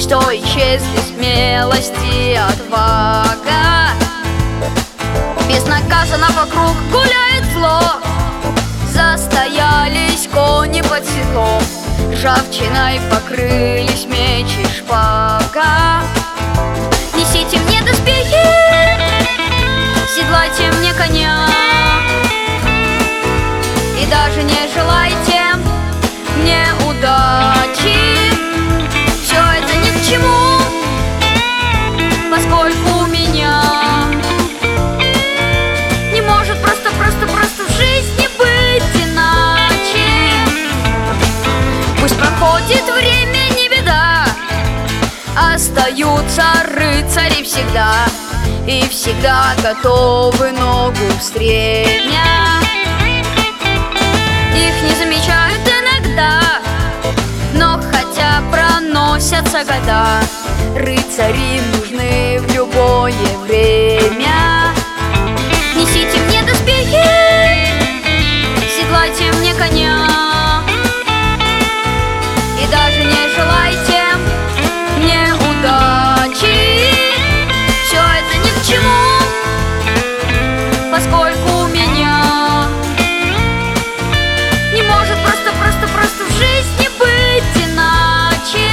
мечтой, честь и смелость и отвага. Безнаказанно вокруг гуляет зло, застоялись кони под седлом, ржавчиной покрылись меч и шпага. Несите мне доспехи, седлайте мне коня, и даже не желайте мне удачи. Все это ни к чему, поскольку у меня не может просто в жизни быть иначе. Пусть проходит время, не беда, остаются рыцари всегда, и всегда готовы ногу в стремя. Их не замечают иногда, но хотя проносятся года, рыцари нужны в любое время. Несите мне доспехи, седлайте мне коня, и даже не желайте мне удачи. Все это ни к чему, поскольку у меня не может просто в жизни быть иначе.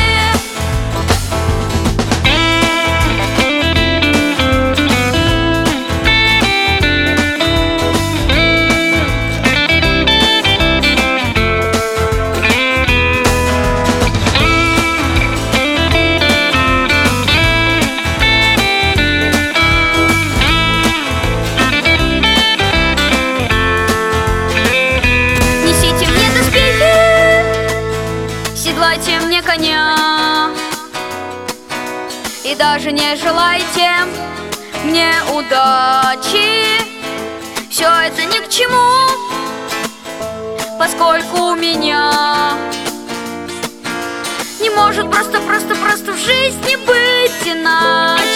Седлайте мне коня, и даже не желайте мне удачи. Все это ни к чему, поскольку у меня не может просто в жизни быть иначе.